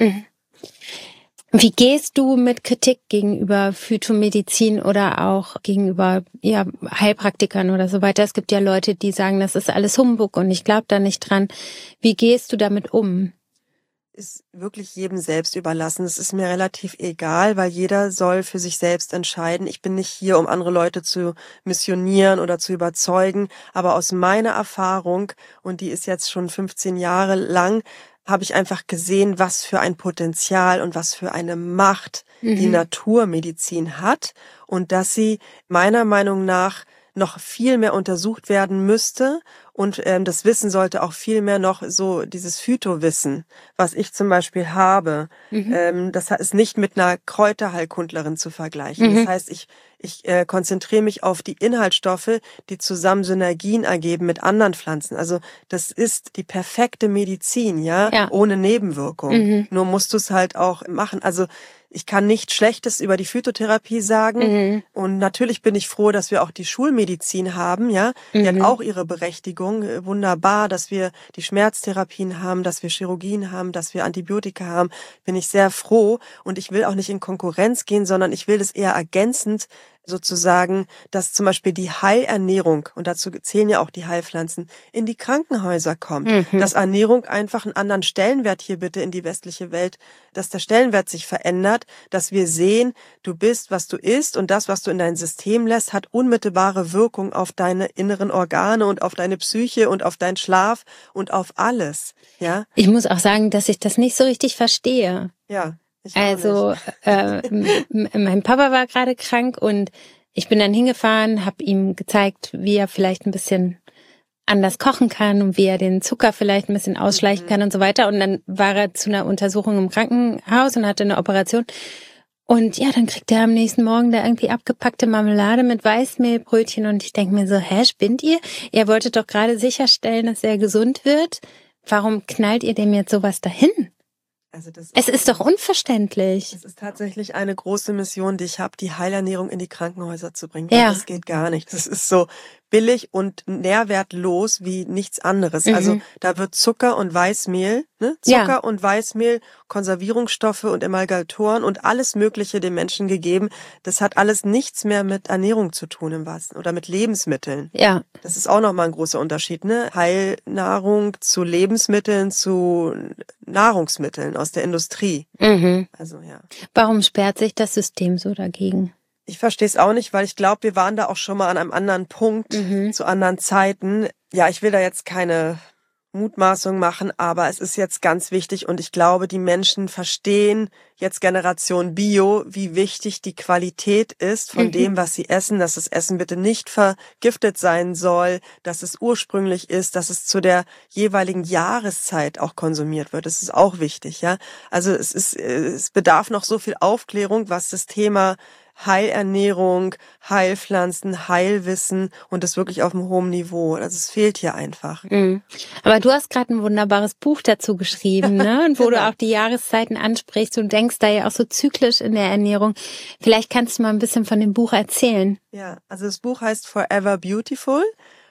Wie gehst du mit Kritik gegenüber Phytomedizin oder auch gegenüber Heilpraktikern oder so weiter? Es gibt ja Leute, die sagen, das ist alles Humbug und ich glaube da nicht dran. Wie gehst du damit um? Ist wirklich jedem selbst überlassen. Es ist mir relativ egal, weil jeder soll für sich selbst entscheiden. Ich bin nicht hier, um andere Leute zu missionieren oder zu überzeugen. Aber aus meiner Erfahrung, und die ist jetzt schon 15 Jahre lang, habe ich einfach gesehen, was für ein Potenzial und was für eine Macht die Naturmedizin hat und dass sie meiner Meinung nach noch viel mehr untersucht werden müsste und das Wissen sollte auch viel mehr noch so dieses Phytowissen, was ich zum Beispiel habe, das ist nicht mit einer Kräuterheilkundlerin zu vergleichen. Das heißt, ich konzentriere mich auf die Inhaltsstoffe, die zusammen Synergien ergeben mit anderen Pflanzen. Also das ist die perfekte Medizin, ja. Ohne Nebenwirkung. Nur musst du es halt auch machen. Also ich kann nichts Schlechtes über die Phytotherapie sagen. Und natürlich bin ich froh, dass wir auch die Schulmedizin haben, ja. Die hat auch ihre Berechtigung. Wunderbar, dass wir die Schmerztherapien haben, dass wir Chirurgien haben, dass wir Antibiotika haben. Bin ich sehr froh. Und ich will auch nicht in Konkurrenz gehen, sondern ich will das eher ergänzend sozusagen, dass zum Beispiel die Heilernährung, und dazu zählen ja auch die Heilpflanzen, in die Krankenhäuser kommt. Dass Ernährung einfach einen anderen Stellenwert hier bitte in die westliche Welt, dass der Stellenwert sich verändert, dass wir sehen, du bist, was du isst und das, was du in dein System lässt, hat unmittelbare Wirkung auf deine inneren Organe und auf deine Psyche und auf deinen Schlaf und auf alles. Ja. Ich muss auch sagen, dass ich das nicht so richtig verstehe. Ja. Also mein Papa war gerade krank und ich bin dann hingefahren, habe ihm gezeigt, wie er vielleicht ein bisschen anders kochen kann und wie er den Zucker vielleicht ein bisschen ausschleichen kann und so weiter. Und dann war er zu einer Untersuchung im Krankenhaus und hatte eine Operation. Und ja, dann kriegt er am nächsten Morgen da irgendwie abgepackte Marmelade mit Weißmehlbrötchen und ich denke mir so, spinnt ihr? Ihr wolltet doch gerade sicherstellen, dass er gesund wird. Warum knallt ihr dem jetzt sowas dahin? Also es ist doch unverständlich. Es ist tatsächlich eine große Mission, die ich habe, die Heilernährung in die Krankenhäuser zu bringen. Ja. Das geht gar nicht. Das ist so billig und nährwertlos wie nichts anderes. Also da wird Zucker und Weißmehl, und Weißmehl, Konservierungsstoffe und Emulgatoren und alles Mögliche den Menschen gegeben. Das hat alles nichts mehr mit Ernährung zu tun im wahrsten oder mit Lebensmitteln. Ja. Das ist auch nochmal ein großer Unterschied, ne? Heilnahrung zu Lebensmitteln, zu Nahrungsmitteln aus der Industrie. Also ja. Warum sperrt sich das System so dagegen? Ich verstehe es auch nicht, weil ich glaube, wir waren da auch schon mal an einem anderen Punkt, zu anderen Zeiten. Ja, ich will da jetzt keine Mutmaßung machen, aber es ist jetzt ganz wichtig und ich glaube, die Menschen verstehen jetzt Generation Bio, wie wichtig die Qualität ist von dem, was sie essen, dass das Essen bitte nicht vergiftet sein soll, dass es ursprünglich ist, dass es zu der jeweiligen Jahreszeit auch konsumiert wird. Das ist auch wichtig, ja. Also es bedarf noch so viel Aufklärung, was das Thema Heilernährung, Heilpflanzen, Heilwissen und das wirklich auf einem hohen Niveau. Also es fehlt hier einfach. Aber du hast gerade ein wunderbares Buch dazu geschrieben, ne? Und wo du auch die Jahreszeiten ansprichst und denkst da ja auch so zyklisch in der Ernährung. Vielleicht kannst du mal ein bisschen von dem Buch erzählen. Ja, also das Buch heißt Forever Beautiful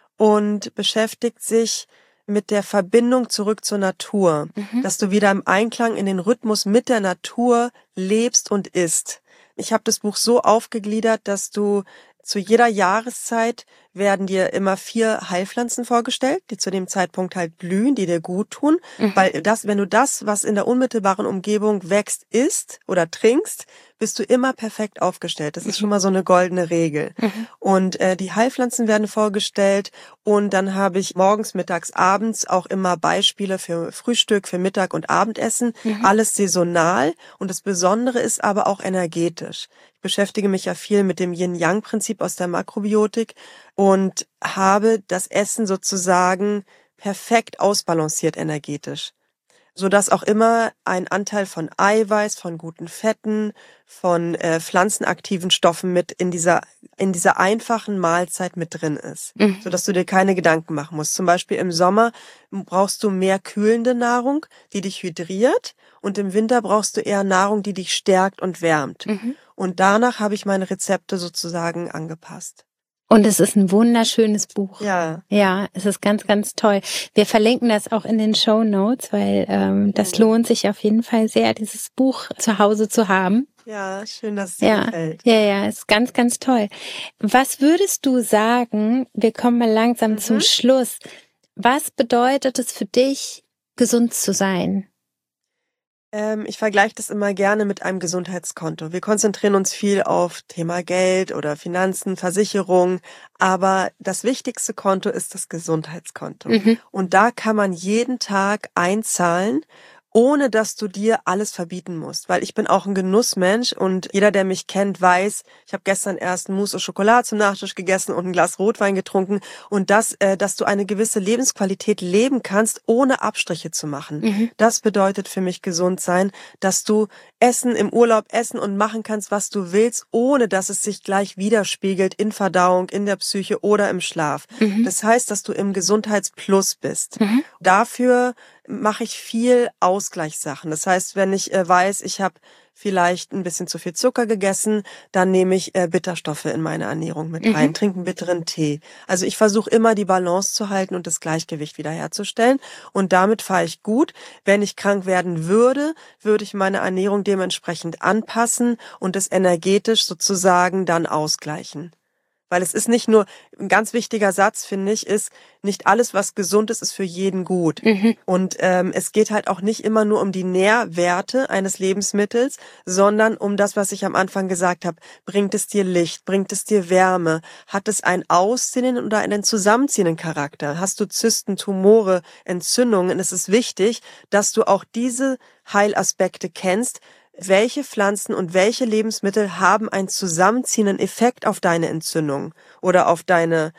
und beschäftigt sich mit der Verbindung zurück zur Natur, dass du wieder im Einklang in den Rhythmus mit der Natur lebst und isst. Ich habe das Buch so aufgegliedert, dass du zu jeder Jahreszeit werden dir immer 4 Heilpflanzen vorgestellt, die zu dem Zeitpunkt halt blühen, die dir gut tun. Weil wenn du das, was in der unmittelbaren Umgebung wächst, isst oder trinkst, bist du immer perfekt aufgestellt. Das ist schon mal so eine goldene Regel. Und die Heilpflanzen werden vorgestellt und dann habe ich morgens, mittags, abends auch immer Beispiele für Frühstück, für Mittag und Abendessen. Alles saisonal und das Besondere ist aber auch energetisch. Ich beschäftige mich ja viel mit dem Yin-Yang-Prinzip aus der Makrobiotik und habe das Essen sozusagen perfekt ausbalanciert energetisch, sodass auch immer ein Anteil von Eiweiß, von guten Fetten, von pflanzenaktiven Stoffen mit in dieser einfachen Mahlzeit mit drin ist, sodass du dir keine Gedanken machen musst. Zum Beispiel im Sommer brauchst du mehr kühlende Nahrung, die dich hydriert, und im Winter brauchst du eher Nahrung, die dich stärkt und wärmt. Und danach habe ich meine Rezepte sozusagen angepasst. Und es ist ein wunderschönes Buch. Ja. Ja, es ist ganz, ganz toll. Wir verlinken das auch in den Shownotes, weil das lohnt sich auf jeden Fall sehr, dieses Buch zu Hause zu haben. Ja, schön, dass es dir gefällt. Ja, ist ganz, ganz toll. Was würdest du sagen, wir kommen mal langsam zum Schluss, was bedeutet es für dich, gesund zu sein? Ich vergleiche das immer gerne mit einem Gesundheitskonto. Wir konzentrieren uns viel auf Thema Geld oder Finanzen, Versicherung, aber das wichtigste Konto ist das Gesundheitskonto. Und da kann man jeden Tag einzahlen, ohne dass du dir alles verbieten musst. Weil ich bin auch ein Genussmensch und jeder, der mich kennt, weiß, ich habe gestern erst ein Mousse au Chocolat zum Nachtisch gegessen und ein Glas Rotwein getrunken. Und dass du eine gewisse Lebensqualität leben kannst, ohne Abstriche zu machen. Das bedeutet für mich gesund sein, dass du im Urlaub essen und machen kannst, was du willst, ohne dass es sich gleich widerspiegelt in Verdauung, in der Psyche oder im Schlaf. Das heißt, dass du im Gesundheitsplus bist. Dafür mache ich viel Ausgleichssachen. Das heißt, wenn ich weiß, ich habe vielleicht ein bisschen zu viel Zucker gegessen, dann nehme ich Bitterstoffe in meine Ernährung mit rein, trinke einen bitteren Tee. Also ich versuche immer die Balance zu halten und das Gleichgewicht wiederherzustellen und damit fahre ich gut. Wenn ich krank werden würde, würde ich meine Ernährung dementsprechend anpassen und es energetisch sozusagen dann ausgleichen. Weil es ist nicht nur, ein ganz wichtiger Satz, finde ich, ist, nicht alles, was gesund ist, ist für jeden gut. Und es geht halt auch nicht immer nur um die Nährwerte eines Lebensmittels, sondern um das, was ich am Anfang gesagt habe. Bringt es dir Licht? Bringt es dir Wärme? Hat es einen ausziehenden oder einen zusammenziehenden Charakter? Hast du Zysten, Tumore, Entzündungen? Es ist wichtig, dass du auch diese Heilaspekte kennst. Welche Pflanzen und welche Lebensmittel haben einen zusammenziehenden Effekt auf deine Entzündung oder auf deine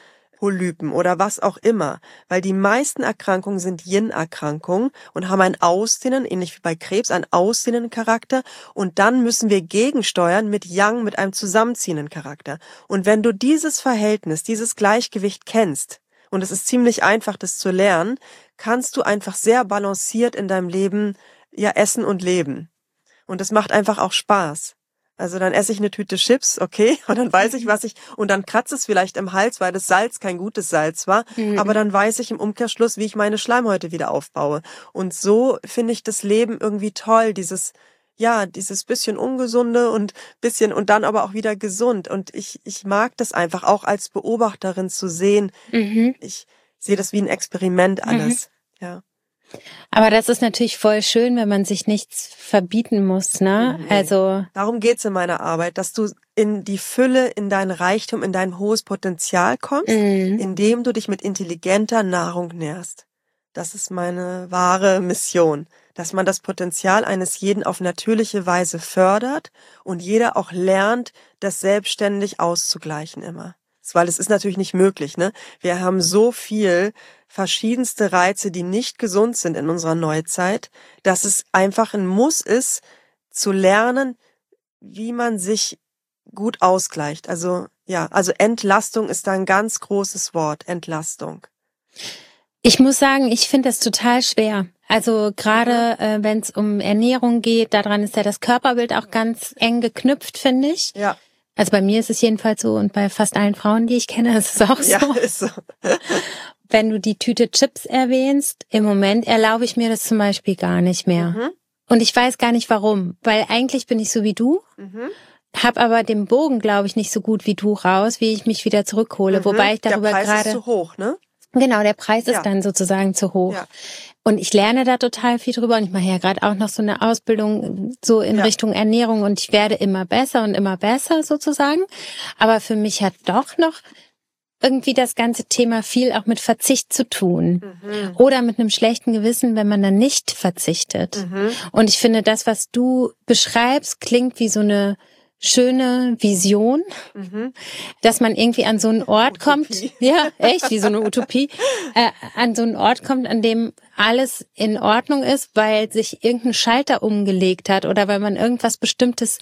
Polypen oder was auch immer. Weil die meisten Erkrankungen sind Yin-Erkrankungen und haben einen ausdehnenden, ähnlich wie bei Krebs, einen ausdehnenden Charakter. Und dann müssen wir gegensteuern mit Yang, mit einem zusammenziehenden Charakter. Und wenn du dieses Verhältnis, dieses Gleichgewicht kennst, und es ist ziemlich einfach, das zu lernen, kannst du einfach sehr balanciert in deinem Leben essen und leben. Und das macht einfach auch Spaß. Also dann esse ich eine Tüte Chips, okay, und dann weiß ich, und dann kratzt es vielleicht im Hals, weil das Salz kein gutes Salz war, aber dann weiß ich im Umkehrschluss, wie ich meine Schleimhäute wieder aufbaue. Und so finde ich das Leben irgendwie toll, dieses bisschen Ungesunde und dann aber auch wieder gesund. Und ich mag das einfach auch als Beobachterin zu sehen. Ich sehe das wie ein Experiment alles, ja. Aber das ist natürlich voll schön, wenn man sich nichts verbieten muss, ne? Nee. Also darum geht's in meiner Arbeit, dass du in die Fülle, in dein Reichtum, in dein hohes Potenzial kommst, indem du dich mit intelligenter Nahrung nährst. Das ist meine wahre Mission, dass man das Potenzial eines jeden auf natürliche Weise fördert und jeder auch lernt, das selbstständig auszugleichen immer. Weil es ist natürlich nicht möglich, ne? Wir haben so viel verschiedenste Reize, die nicht gesund sind in unserer Neuzeit, dass es einfach ein Muss ist, zu lernen, wie man sich gut ausgleicht. Also Entlastung ist da ein ganz großes Wort, Entlastung. ich muss sagen, ich finde das total schwer. Also gerade wenn es um Ernährung geht, daran ist ja das Körperbild auch ganz eng geknüpft, finde ich. Ja. Also bei mir ist es jedenfalls so und bei fast allen Frauen, die ich kenne, ist es auch so. Ja, ist so. Wenn du die Tüte Chips erwähnst, im Moment erlaube ich mir das zum Beispiel gar nicht mehr. Und ich weiß gar nicht warum, weil eigentlich bin ich so wie du, hab aber den Bogen, glaube ich, nicht so gut wie du raus, wie ich mich wieder zurückhole. Wobei ich darüber gerade... Der Preis ist zu hoch, ne? Genau, der Preis ist dann sozusagen zu hoch. Ja. Und ich lerne da total viel drüber und ich mache ja gerade auch noch so eine Ausbildung so in Richtung Ernährung und ich werde immer besser sozusagen. Aber für mich hat doch noch irgendwie das ganze Thema viel auch mit Verzicht zu tun. Oder mit einem schlechten Gewissen, wenn man dann nicht verzichtet. Und ich finde, das, was du beschreibst, klingt wie so eine schöne Vision, dass man irgendwie an so einen Ort kommt, ja, echt, wie so eine Utopie, an so einen Ort kommt, an dem alles in Ordnung ist, weil sich irgendein Schalter umgelegt hat oder weil man irgendwas Bestimmtes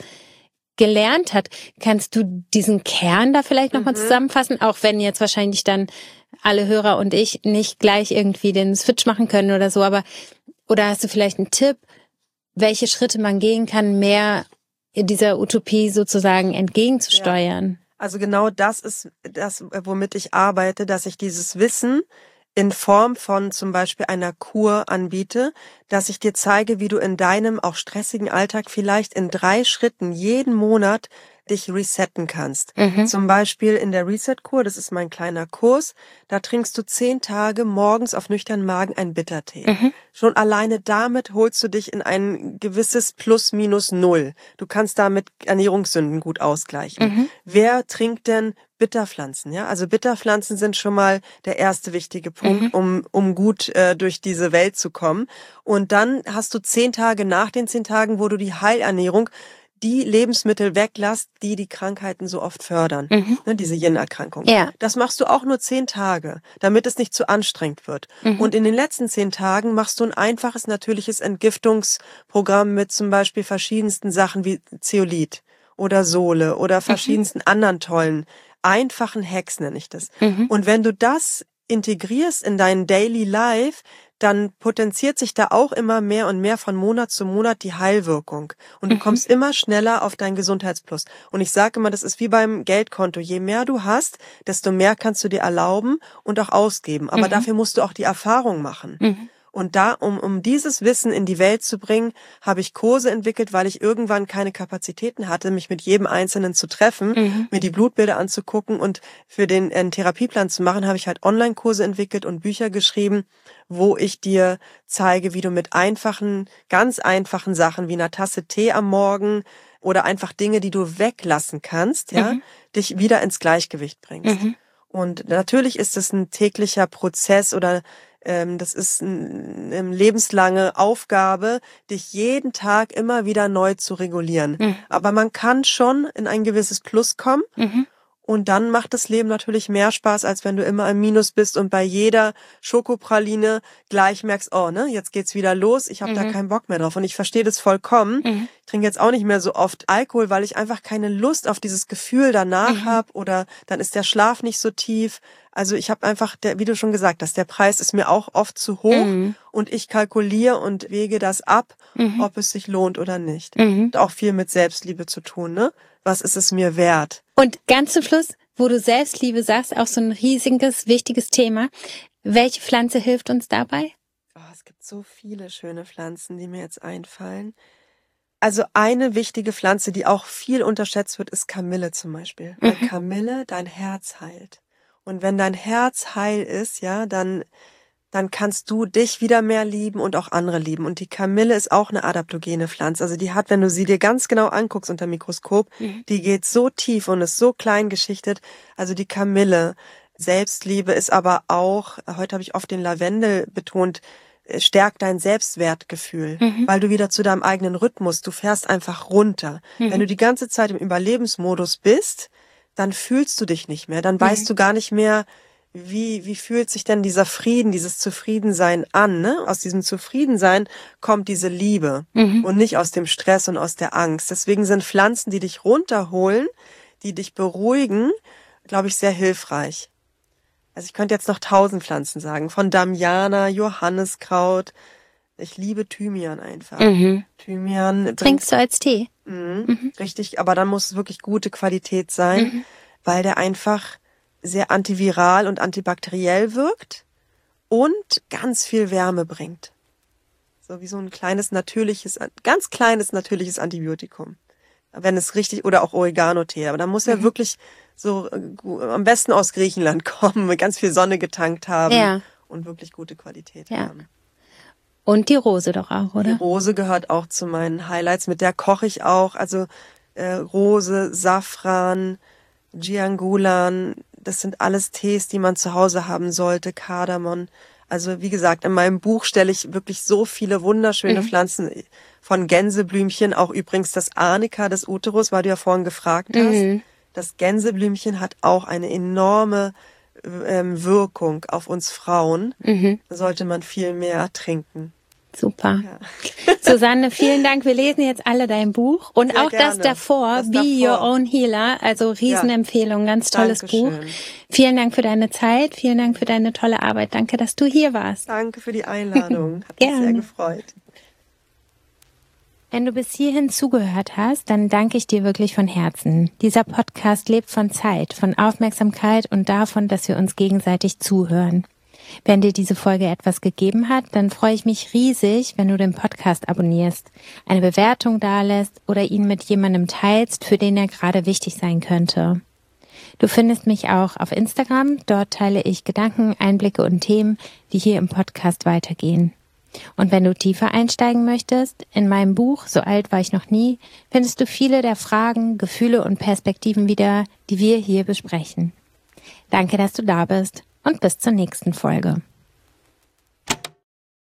gelernt hat. Kannst du diesen Kern da vielleicht nochmal zusammenfassen, auch wenn jetzt wahrscheinlich dann alle Hörer und ich nicht gleich irgendwie den Switch machen können oder so, aber oder hast du vielleicht einen Tipp, welche Schritte man gehen kann, mehr dieser Utopie sozusagen entgegenzusteuern? Ja. Also genau das ist das, womit ich arbeite, dass ich dieses Wissen in Form von zum Beispiel einer Kur anbiete, dass ich dir zeige, wie du in deinem auch stressigen Alltag vielleicht in 3 Schritten jeden Monat dich resetten kannst. Zum Beispiel in der Reset-Kur, das ist mein kleiner Kurs, da trinkst du 10 Tage morgens auf nüchternen Magen einen Bittertee. Schon alleine damit holst du dich in ein gewisses Plus-Minus-Null. Du kannst damit Ernährungssünden gut ausgleichen. Wer trinkt denn Bitterpflanzen? Ja, also Bitterpflanzen sind schon mal der erste wichtige Punkt, um gut durch diese Welt zu kommen. Und dann hast du 10 Tage nach den 10 Tagen, wo du die Heilernährung, die Lebensmittel weglässt, die Krankheiten so oft fördern, ne, diese Yin-Erkrankung. Ja. Das machst du auch nur 10 Tage, damit es nicht zu anstrengend wird. Und in den letzten 10 Tagen machst du ein einfaches, natürliches Entgiftungsprogramm mit zum Beispiel verschiedensten Sachen wie Zeolit oder Sole oder verschiedensten anderen tollen, einfachen Hacks nenne ich das. Und wenn du das integrierst in dein Daily Life, dann potenziert sich da auch immer mehr und mehr von Monat zu Monat die Heilwirkung. Und du kommst immer schneller auf dein Gesundheitsplus. Und ich sage immer, das ist wie beim Geldkonto. Je mehr du hast, desto mehr kannst du dir erlauben und auch ausgeben. Aber dafür musst du auch die Erfahrung machen. Und da, um dieses Wissen in die Welt zu bringen, habe ich Kurse entwickelt, weil ich irgendwann keine Kapazitäten hatte, mich mit jedem Einzelnen zu treffen, mir die Blutbilder anzugucken und für den Therapieplan zu machen, habe ich halt Online-Kurse entwickelt und Bücher geschrieben, wo ich dir zeige, wie du mit ganz einfachen Sachen wie einer Tasse Tee am Morgen oder einfach Dinge, die du weglassen kannst, dich wieder ins Gleichgewicht bringst. Und natürlich ist es ein täglicher Prozess oder das ist eine lebenslange Aufgabe, dich jeden Tag immer wieder neu zu regulieren. Aber man kann schon in ein gewisses Plus kommen Und dann macht das Leben natürlich mehr Spaß, als wenn du immer im Minus bist und bei jeder Schokopraline gleich merkst, oh, ne, jetzt geht's wieder los, ich habe da keinen Bock mehr drauf. Und ich verstehe das vollkommen. Ich trinke jetzt auch nicht mehr so oft Alkohol, weil ich einfach keine Lust auf dieses Gefühl danach habe oder dann ist der Schlaf nicht so tief. Also ich habe einfach, wie du schon gesagt hast, der Preis ist mir auch oft zu hoch und ich kalkuliere und wege das ab, ob es sich lohnt oder nicht. Hat auch viel mit Selbstliebe zu tun, ne? Was ist es mir wert? Und ganz zum Schluss, wo du Selbstliebe sagst, auch so ein riesiges, wichtiges Thema. Welche Pflanze hilft uns dabei? Oh, es gibt so viele schöne Pflanzen, die mir jetzt einfallen. Also eine wichtige Pflanze, die auch viel unterschätzt wird, ist Kamille zum Beispiel. Weil Kamille dein Herz heilt. Und wenn dein Herz heil ist, ja, dann kannst du dich wieder mehr lieben und auch andere lieben. Und die Kamille ist auch eine adaptogene Pflanze. Also die hat, wenn du sie dir ganz genau anguckst unter dem Mikroskop, die geht so tief und ist so klein geschichtet. Also die Kamille. Selbstliebe ist aber auch, heute habe ich oft den Lavendel betont, stärkt dein Selbstwertgefühl, weil du wieder zu deinem eigenen Rhythmus, du fährst einfach runter. Wenn du die ganze Zeit im Überlebensmodus bist, dann fühlst du dich nicht mehr, dann weißt du gar nicht mehr, wie fühlt sich denn dieser Frieden, dieses Zufriedensein an, ne? Aus diesem Zufriedensein kommt diese Liebe und nicht aus dem Stress und aus der Angst. Deswegen sind Pflanzen, die dich runterholen, die dich beruhigen, glaube ich, sehr hilfreich. Also ich könnte jetzt noch 1000 Pflanzen sagen, von Damiana, Johanniskraut. Ich liebe Thymian einfach. Thymian Trinkst du als Tee? Richtig, aber dann muss es wirklich gute Qualität sein, weil der einfach sehr antiviral und antibakteriell wirkt und ganz viel Wärme bringt. So wie so ein ganz kleines natürliches Antibiotikum. Wenn es richtig, oder auch Oregano-Tee, aber da muss er wirklich so am besten aus Griechenland kommen, mit ganz viel Sonne getankt haben und wirklich gute Qualität haben. Und die Rose doch auch, oder? Die Rose gehört auch zu meinen Highlights, mit der koche ich auch. Also Rose, Safran, Giangulan, das sind alles Tees, die man zu Hause haben sollte, Kardamom. Also wie gesagt, in meinem Buch stelle ich wirklich so viele wunderschöne Pflanzen von Gänseblümchen, auch übrigens das Arnika des Uterus, weil du ja vorhin gefragt hast. Das Gänseblümchen hat auch eine enorme Wirkung auf uns Frauen. Da sollte man viel mehr trinken. Super. Ja. Susanne, vielen Dank. Wir lesen jetzt alle dein Buch und sehr auch gerne. Das davor, Be Your Own Healer, also Riesenempfehlung, ganz tolles Buch. Vielen Dank für deine Zeit, vielen Dank für deine tolle Arbeit. Danke, dass du hier warst. Danke für die Einladung. Hat mich sehr gefreut. Wenn du bis hierhin zugehört hast, dann danke ich dir wirklich von Herzen. Dieser Podcast lebt von Zeit, von Aufmerksamkeit und davon, dass wir uns gegenseitig zuhören. Wenn dir diese Folge etwas gegeben hat, dann freue ich mich riesig, wenn du den Podcast abonnierst, eine Bewertung dalässt oder ihn mit jemandem teilst, für den er gerade wichtig sein könnte. Du findest mich auch auf Instagram, dort teile ich Gedanken, Einblicke und Themen, die hier im Podcast weitergehen. Und wenn du tiefer einsteigen möchtest, in meinem Buch So alt war ich noch nie, findest du viele der Fragen, Gefühle und Perspektiven wieder, die wir hier besprechen. Danke, dass du da bist und bis zur nächsten Folge.